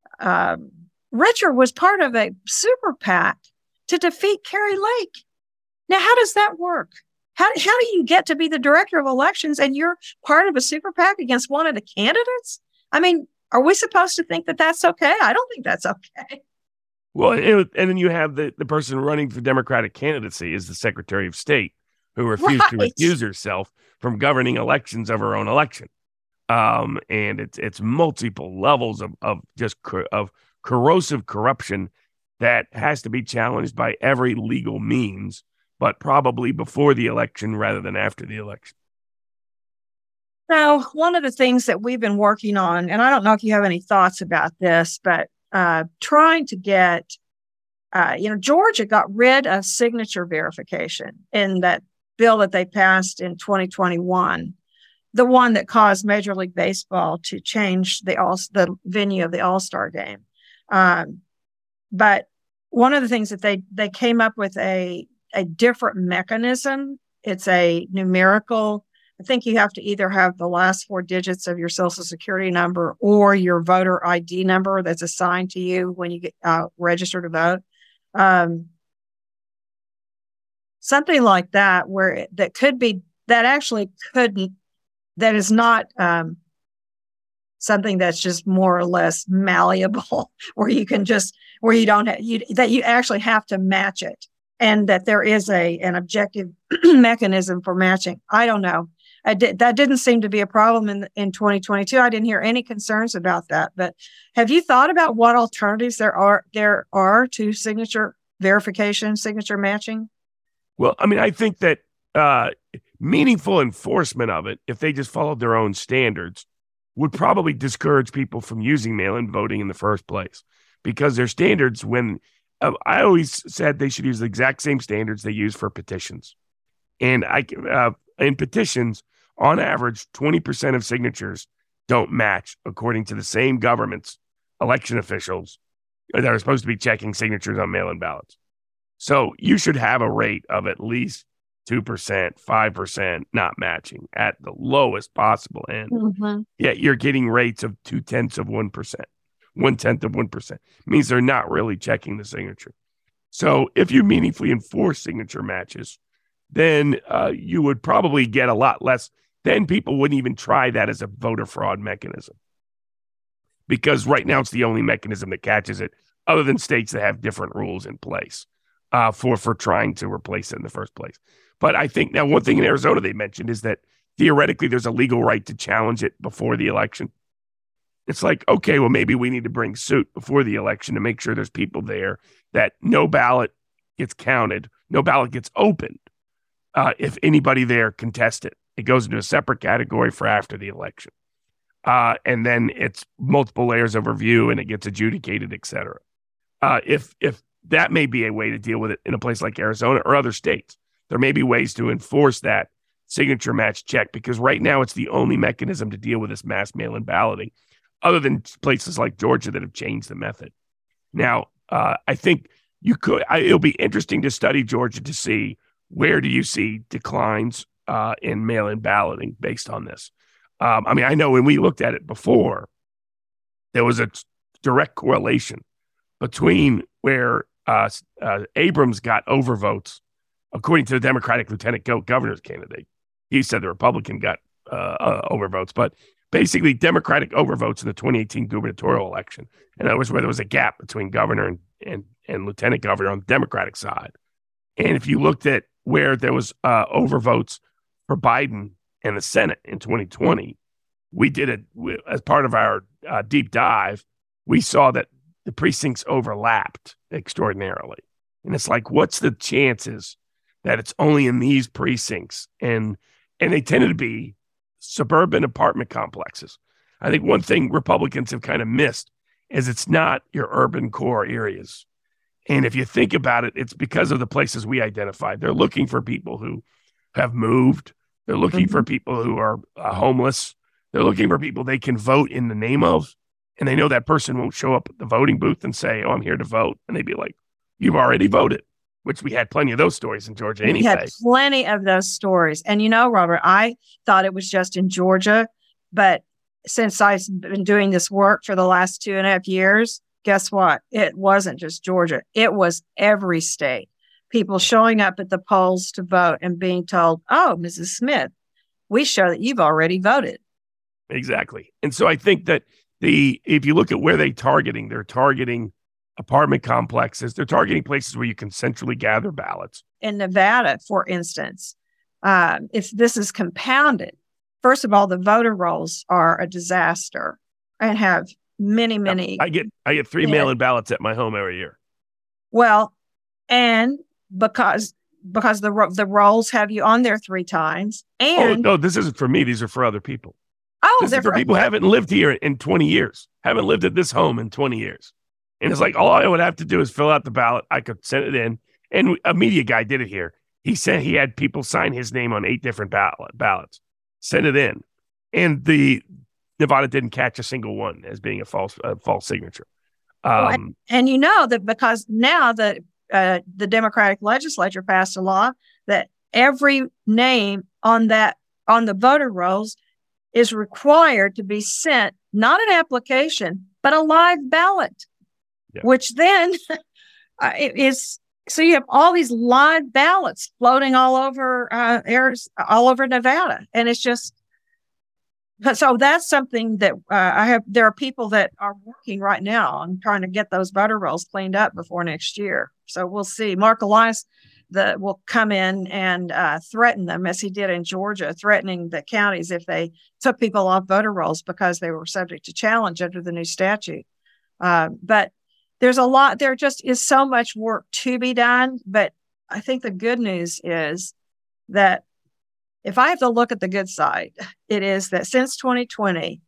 Speaker 2: Richer was part of a super PAC to defeat Kari Lake. Now, how does that work? How do you get to be the director of elections and you're part of a super PAC against one of the candidates? I mean, are we supposed to think that that's okay? I don't think that's okay.
Speaker 3: Well, and then you have the person running for Democratic candidacy is the Secretary of State, who refused to recuse herself from governing elections of her own election. And it's multiple levels of corrosive corruption that has to be challenged by every legal means, but probably before the election rather than after the election.
Speaker 2: Now, one of the things that we've been working on, and I don't know if you have any thoughts about this, but trying to get, Georgia got rid of signature verification in that bill that they passed in 2021, the one that caused Major League Baseball to change the venue of the All-Star game. But one of the things that they came up with a different mechanism. It's a numerical. I think you have to either have the last 4 digits of your Social Security number or your voter ID number that's assigned to you when you get registered to vote. Something like that, that is not something that's just more or less malleable, where you actually have to match it, and that there is an objective mechanism for matching. I don't know. That didn't seem to be a problem in 2022. I didn't hear any concerns about that. But have you thought about what alternatives there are to signature verification, signature matching?
Speaker 3: Well, I mean, I think that meaningful enforcement of it, if they just followed their own standards, would probably discourage people from using mail-in voting in the first place, because their standards, I always said they should use the exact same standards they use for petitions. And in petitions, on average, 20% of signatures don't match, according to the same government's election officials that are supposed to be checking signatures on mail-in ballots. So you should have a rate of at least 2%, 5% not matching at the lowest possible end. Mm-hmm. Yet you're getting rates of 0.2%, 1/10 of 1%. Means they're not really checking the signature. So if you meaningfully enforce signature matches, then you would probably get a lot less. Then people wouldn't even try that as a voter fraud mechanism, because right now it's the only mechanism that catches it, other than states that have different rules in place for trying to replace it in the first place. But I think now one thing in Arizona they mentioned is that theoretically there's a legal right to challenge it before the election. It's like, okay, well, maybe we need to bring suit before the election to make sure there's people there, that no ballot gets counted, no ballot gets opened. If anybody there contests it, it goes into a separate category for after the election. And then it's multiple layers of review and it gets adjudicated, et cetera. If that may be a way to deal with it in a place like Arizona or other states, there may be ways to enforce that signature match check, because right now it's the only mechanism to deal with this mass mail-in balloting, other than places like Georgia that have changed the method. Now, I think it'll be interesting to study Georgia to see where do you see declines in mail-in balloting based on this. I know when we looked at it before, there was a direct correlation between where Abrams got overvotes, according to the Democratic lieutenant governor's candidate. He said the Republican got overvotes, but basically Democratic overvotes in the 2018 gubernatorial election. And that was where there was a gap between governor and lieutenant governor on the Democratic side. And if you looked at where there was overvotes for Biden and the Senate in 2020, we did it as part of our deep dive. We saw that the precincts overlapped extraordinarily. And it's like, what's the chances that it's only in these precincts? And they tended to be suburban apartment complexes. I think one thing Republicans have kind of missed is it's not your urban core areas. And if you think about it, it's because of the places we identified. They're looking for people who have moved. They're looking for people who are homeless. They're looking for people they can vote in the name of. And they know that person won't show up at the voting booth and say, oh, I'm here to vote. And they'd be like, you've already voted, which we had plenty of those stories in Georgia anyway.
Speaker 2: We had plenty of those stories. And Robert, I thought it was just in Georgia. But since I've been doing this work for the last 2.5 years, guess what? It wasn't just Georgia. It was every state. People showing up at the polls to vote and being told, oh, Mrs. Smith, we show that you've already voted.
Speaker 3: Exactly. And so I think that if you look at where they're targeting apartment complexes. They're targeting places where you can centrally gather ballots.
Speaker 2: In Nevada, for instance, if this is compounded, first of all, the voter rolls are a disaster and have many.
Speaker 3: I get 3 mail-in ballots at my home every year.
Speaker 2: Well, and because the rolls have you on there 3 times. And
Speaker 3: no, this isn't for me. These are for other people.
Speaker 2: Oh,
Speaker 3: this is for people who haven't lived here in 20 years, haven't lived at this home in 20 years. And it's like, all I would have to do is fill out the ballot. I could send it in. And a media guy did it here. He said he had people sign his name on 8 different ballots, send it in. And the Nevada didn't catch a single one as being a false signature.
Speaker 2: And you know that because now the Democratic legislature passed a law that every name on the voter rolls is required to be sent, not an application, but a live ballot, which then is, so you have all these live ballots floating all over Nevada. And it's just, so that's something that there are people that are working right now on trying to get those voter rolls cleaned up before next year. So we'll see. Mark Elias will come in and threaten them, as he did in Georgia, threatening the counties if they took people off voter rolls because they were subject to challenge under the new statute. But there just is so much work to be done. But I think the good news is that if I have to look at the good side, it is that since 2020,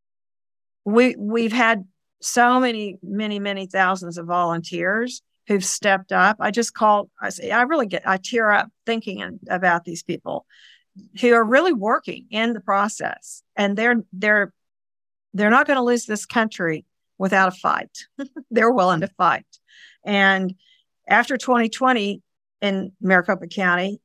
Speaker 2: we've had so many thousands of volunteers who've stepped up. I tear up thinking about these people who are really working in the process, and they're not going to lose this country without a fight. They're willing to fight. And after 2020 in Maricopa County,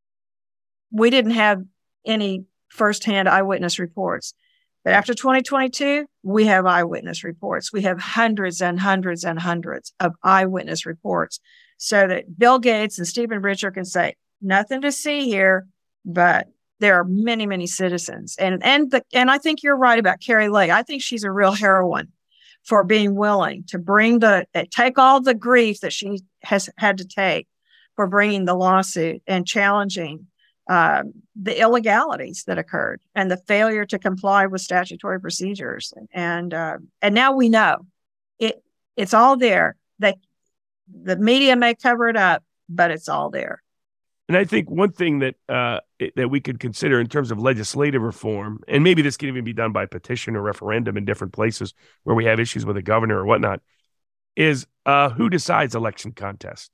Speaker 2: we didn't have any firsthand eyewitness reports. But after 2022, we have eyewitness reports. We have hundreds and hundreds and hundreds of eyewitness reports, so that Bill Gates and Stephen Richer can say, nothing to see here, but there are many, many citizens. And I think you're right about Kari Lake. I think she's a real heroine for being willing to take all the grief that she has had to take for bringing the lawsuit and challenging the illegalities that occurred and the failure to comply with statutory procedures. And now we know it's all there. That the media may cover it up, but it's all there.
Speaker 3: And I think one thing that we could consider in terms of legislative reform, and maybe this can even be done by petition or referendum in different places where we have issues with a governor or whatnot, is who decides election contests.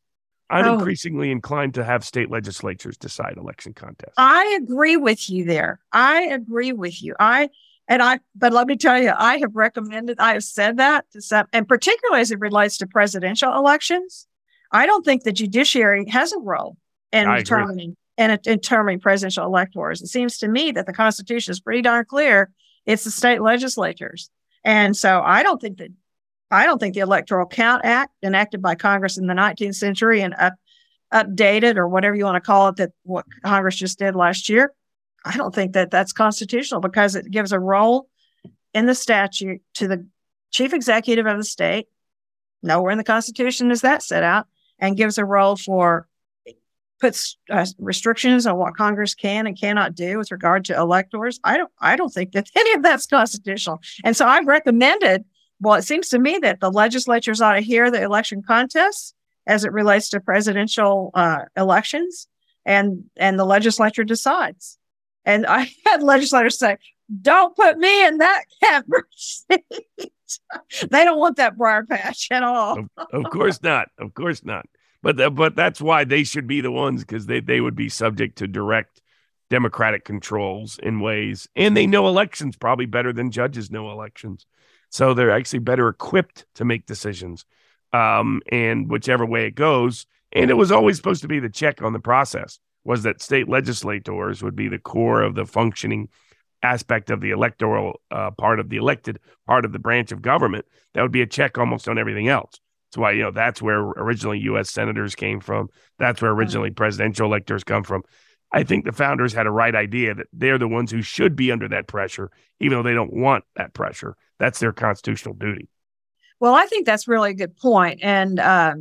Speaker 3: I'm increasingly inclined to have state legislatures decide election contests.
Speaker 2: I agree with you there. I agree with you. But let me tell you, I have said that to some, and particularly as it relates to presidential elections, I don't think the judiciary has a role in determining presidential electors. It seems to me that the Constitution is pretty darn clear. It's the state legislatures. And so I don't think the Electoral Count Act enacted by Congress in the 19th century and updated, or whatever you want to call it, that what Congress just did last year, I don't think that that's constitutional, because it gives a role in the statute to the chief executive of the state. Nowhere in the Constitution is that set out, and gives a role puts restrictions on what Congress can and cannot do with regard to electors. I don't think that any of that's constitutional. And so I've recommended, well, it seems to me that the legislatures ought to hear the election contests as it relates to presidential elections, and the legislature decides. And I had legislators say, don't put me in that catbird seat. They don't want that briar patch at all.
Speaker 3: Of course not. Of course not. But that's why they should be the ones, because they would be subject to direct Democratic controls in ways. And they know elections probably better than judges know elections. So they're actually better equipped to make decisions. And whichever way it goes. And it was always supposed to be the check on the process, was that state legislators would be the core of the functioning aspect of the electoral part of the elected part of the branch of government. That would be a check almost on everything else. That's why, that's where originally U.S. senators came from. That's where originally presidential electors come from. I think the founders had a right idea that they're the ones who should be under that pressure, even though they don't want that pressure. That's their constitutional duty.
Speaker 2: Well, I think that's really a good point. And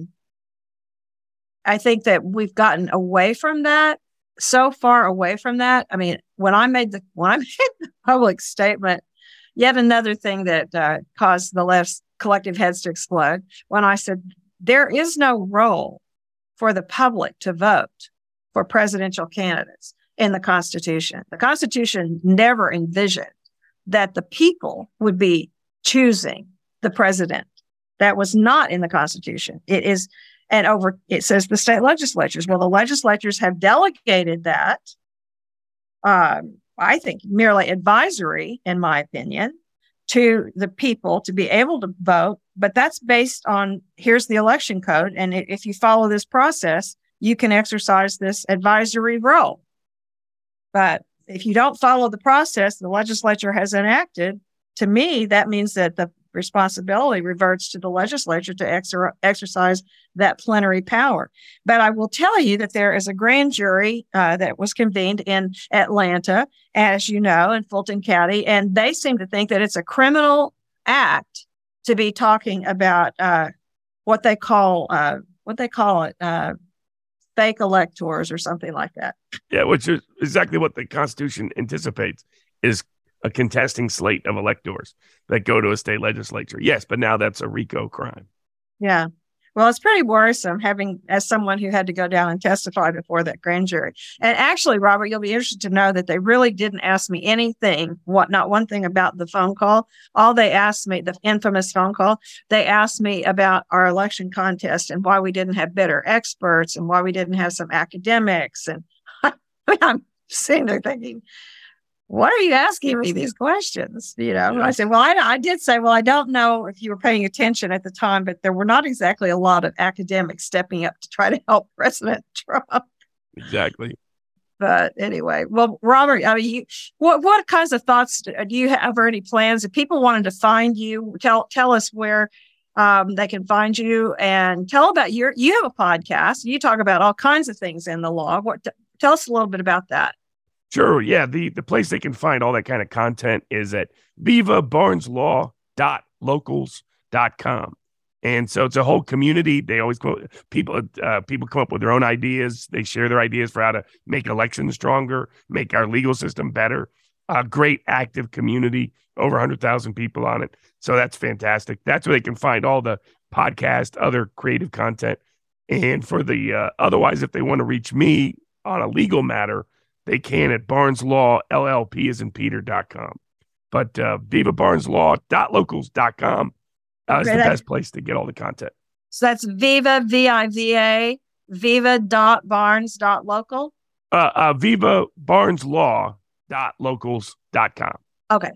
Speaker 2: I think that we've gotten away from that, so far away from that. I mean, when I made the public statement, yet another thing that caused the left's collective heads to explode, when I said there is no role for the public to vote for presidential candidates in the Constitution. The Constitution never envisioned that the people would be choosing the president. That was not in the Constitution. It is, it says the state legislatures. Well, the legislatures have delegated that, I think merely advisory, in my opinion, to the people to be able to vote. But that's based on, here's the election code. And if you follow this process, you can exercise this advisory role. But if you don't follow the process the legislature has enacted, to me, that means that the responsibility reverts to the legislature to exercise that plenary power. But I will tell you that there is a grand jury that was convened in Atlanta, as you know, in Fulton County, and they seem to think that it's a criminal act to be talking about what they call it, fake electors or something like that.
Speaker 3: Yeah, which is exactly what the Constitution anticipates, is a contesting slate of electors that go to a state legislature. Yes, but now that's a RICO crime.
Speaker 2: Yeah. Well, it's pretty worrisome as someone who had to go down and testify before that grand jury. And actually, Robert, you'll be interested to know that they really didn't ask me anything, not one thing about the phone call. All they asked me, the infamous phone call, they asked me about our election contest and why we didn't have better experts and why we didn't have some academics. And I'm sitting there thinking, what are you asking me these questions? Yeah. I said, well, I did say, well, I don't know if you were paying attention at the time, but there were not exactly a lot of academics stepping up to try to help President Trump.
Speaker 3: Exactly.
Speaker 2: But anyway, well, Robert, I mean, what kinds of thoughts do you have, or any plans? If people wanted to find you, tell us where they can find you, and tell about you have a podcast. You talk about all kinds of things in the law. Tell us a little bit about that.
Speaker 3: Sure. Yeah. The place they can find all that kind of content is at vivabarneslaw.locals.com. And so it's a whole community. They always people come up with their own ideas. They share their ideas for how to make elections stronger, make our legal system better. A great active community, over 100,000 people on it. So that's fantastic. That's where they can find all the podcast, other creative content. And for the otherwise, if they want to reach me on a legal matter, they can at barneslawllp.com. But vivabarneslaw.locals.com is the best place to get all the content.
Speaker 2: So that's Viva, VIVA, viva.barnes.local?
Speaker 3: VivaBarnesLaw.locals.com.
Speaker 2: Okay.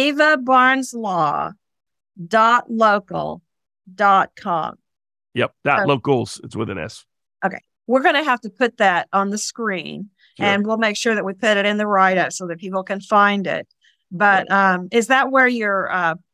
Speaker 2: vivabarneslaw.local.com.
Speaker 3: Yep. .locals. It's with an S.
Speaker 2: Okay. We're going to have to put that on the screen, and we'll make sure that we put it in the write-up so that people can find it. But is that where your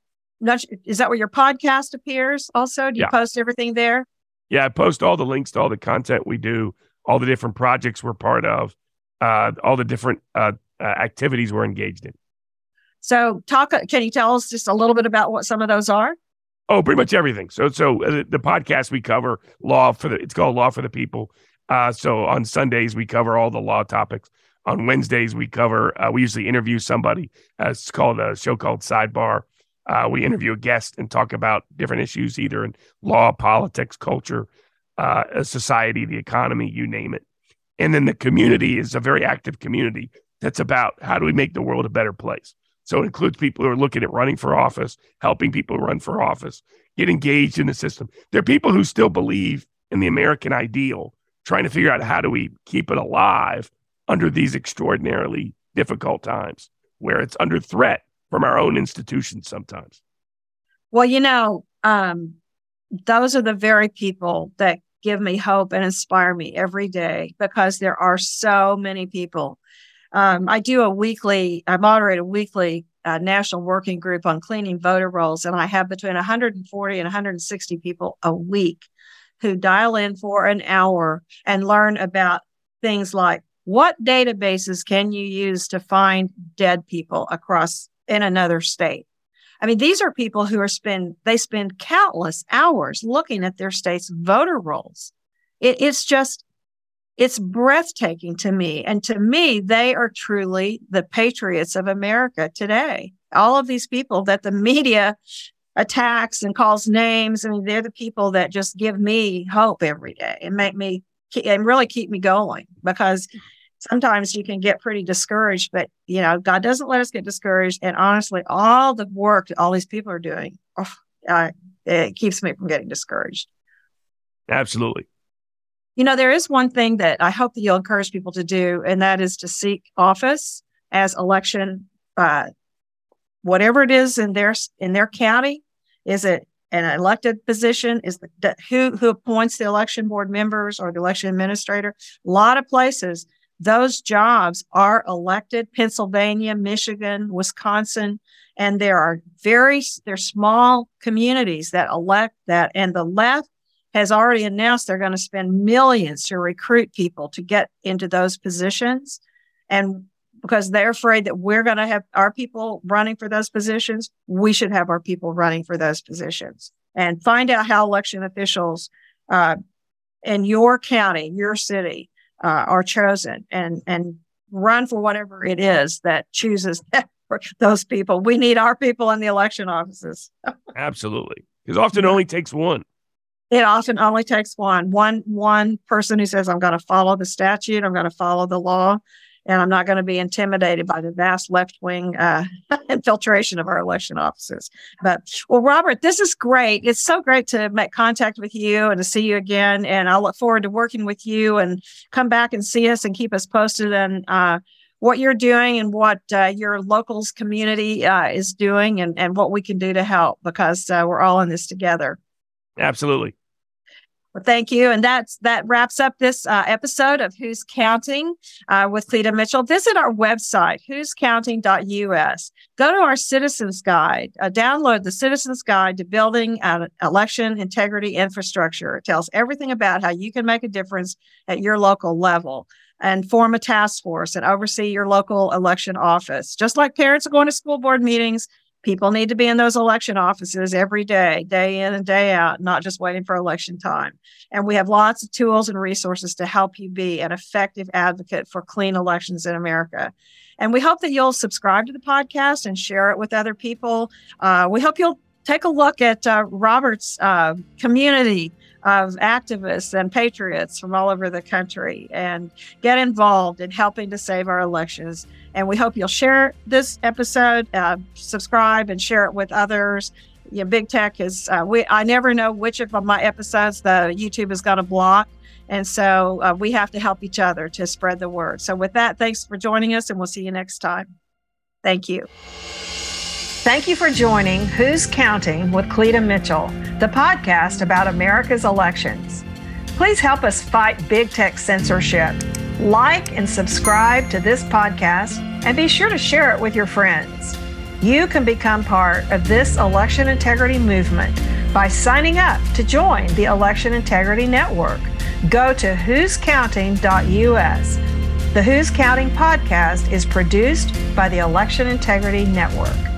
Speaker 2: podcast appears also? Do you post everything there?
Speaker 3: Yeah, I post all the links to all the content we do, all the different projects we're part of, all the different activities we're engaged in.
Speaker 2: So can you tell us just a little bit about what some of those are?
Speaker 3: Oh, pretty much everything. So the podcast we cover it's called Law for the People. So on Sundays we cover all the law topics. On Wednesdays we usually interview somebody. It's called a show called Sidebar. We interview a guest and talk about different issues, either in law, politics, culture, society, the economy, you name it. And then the community is a very active community that's about how do we make the world a better place. So it includes people who are looking at running for office, helping people run for office, get engaged in the system. There are people who still believe in the American ideal, trying to figure out how do we keep it alive under these extraordinarily difficult times where it's under threat from our own institutions sometimes.
Speaker 2: Well, those are the very people that give me hope and inspire me every day, because there are so many people. I moderate a weekly national working group on cleaning voter rolls, and I have between 140 and 160 people a week who dial in for an hour and learn about things like what databases can you use to find dead people in another state. I mean, these are people who spend countless hours looking at their state's voter rolls. It's breathtaking to me. And to me, they are truly the patriots of America today. All of these people that the media attacks and calls names, I mean, they're the people that just give me hope every day and really keep me going, because sometimes you can get pretty discouraged, but God doesn't let us get discouraged. And honestly, all the work that all these people are doing, it keeps me from getting discouraged.
Speaker 3: Absolutely.
Speaker 2: There is one thing that I hope that you'll encourage people to do, and that is to seek office as election, whatever it is in their county. Is it an elected position? Is who appoints the election board members or the election administrator? A lot of places, those jobs are elected. Pennsylvania, Michigan, Wisconsin, and they're small communities that elect that, and the left has already announced they're going to spend millions to recruit people to get into those positions. And because they're afraid that we're going to have our people running for those positions, we should have our people running for those positions. And find out how election officials in your county, your city, are chosen, and run for whatever it is that chooses for those people. We need our people in the election offices.
Speaker 3: Absolutely. Because often it only takes one.
Speaker 2: It often only takes one person who says, I'm going to follow the statute, I'm going to follow the law, and I'm not going to be intimidated by the vast left-wing infiltration of our election offices. Well, Robert, this is great. It's so great to make contact with you and to see you again. And I look forward to working with you, and come back and see us and keep us posted on what you're doing and what your locals community is doing, and what we can do to help, because we're all in this together.
Speaker 3: Absolutely.
Speaker 2: Well, thank you. And that wraps up this episode of Who's Counting with Cleta Mitchell. Visit our website, who'scounting.us. Go to our Citizens Guide. Download the Citizens Guide to Building an Election Integrity Infrastructure. It tells everything about how you can make a difference at your local level, and form a task force and oversee your local election office. Just like parents are going to school board meetings, people need to be in those election offices every day, day in and day out, not just waiting for election time. And we have lots of tools and resources to help you be an effective advocate for clean elections in America. And we hope that you'll subscribe to the podcast and share it with other people. We hope you'll take a look at Robert's community of activists and patriots from all over the country, and get involved in helping to save our elections. And we hope you'll share this episode, subscribe, and share it with others. Big Tech is, I never know which of my episodes the YouTube is going to block. And so we have to help each other to spread the word. So with that, thanks for joining us, and we'll see you next time. Thank you.
Speaker 1: Thank you for joining Who's Counting with Cleta Mitchell, the podcast about America's elections. Please help us fight big tech censorship. Like and subscribe to this podcast, and be sure to share it with your friends. You can become part of this election integrity movement by signing up to join the Election Integrity Network. Go to whoscounting.us. The Who's Counting podcast is produced by the Election Integrity Network.